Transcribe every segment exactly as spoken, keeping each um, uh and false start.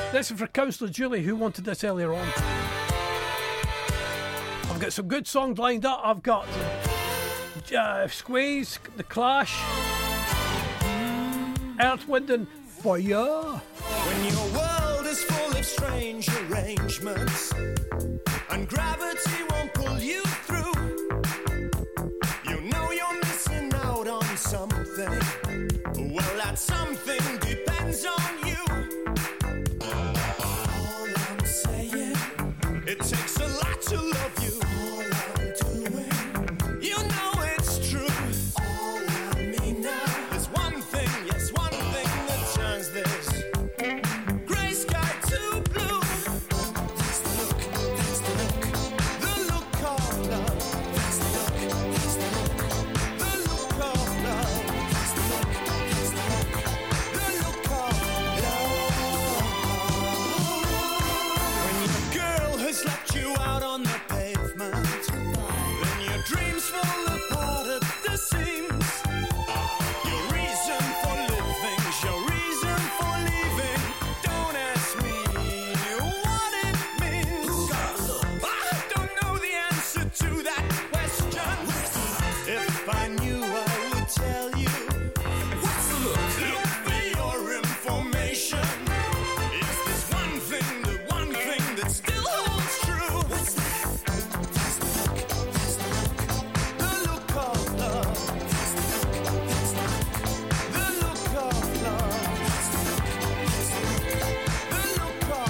This is for Councillor Julie, who wanted this earlier on. I've got some good songs lined up. I've got uh, Squeeze, The Clash, Earth, Wind and Fire. When your world is full of strange arrangements and gravity won't pull you through, you know you're missing out on something. Well, that something depends on you. All I'm saying, it takes a lot to love you. All I'm doing, you know it's true. All I mean now is one thing, yes, one thing that turns this grey sky to blue. That's the look, that's the look, the look of love. That's the look, that's the look, the look of love. That's the look, that's the look, the look of love. When your girl has left you out on the pavement, then your dreams fall apart at the seams. Your reason for living, your reason for leaving. Don't ask me what it means. I don't know the answer to that question. If I knew, I would tell you. What's the look? Look for your information. Is this one thing, the one thing that still holds true? What's that? That's the look, that's the look, the look of love. That's the look, that's the look, the look of love. That's the look, that's the look, the look of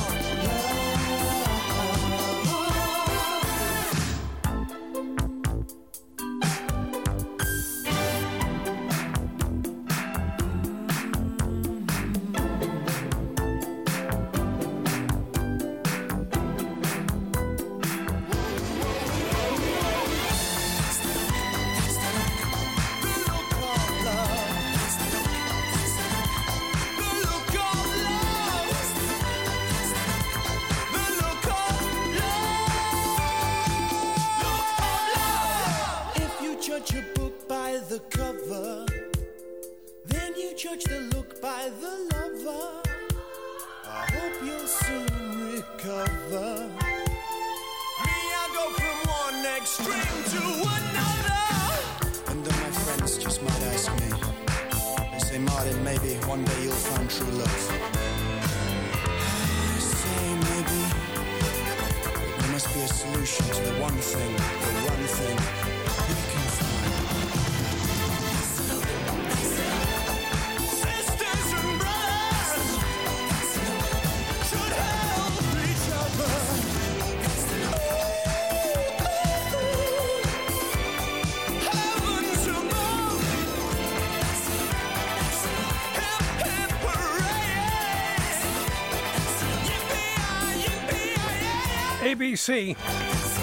If you judge a book by the cover, then you judge the look by the lover. I hope you'll soon recover. Me, I go from one extreme to another. And then my friends just might ask me, they say, Martin, maybe one day you'll find true love. I say maybe, but there must be a solution to the one thing, the one thing we can find. Sisters and brothers should help each other. Heavens above, hip hip hooray! Yippee-yi, yippee-yi-yi. A B C.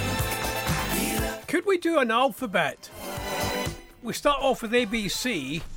Could we do an alphabet? We start off with A B C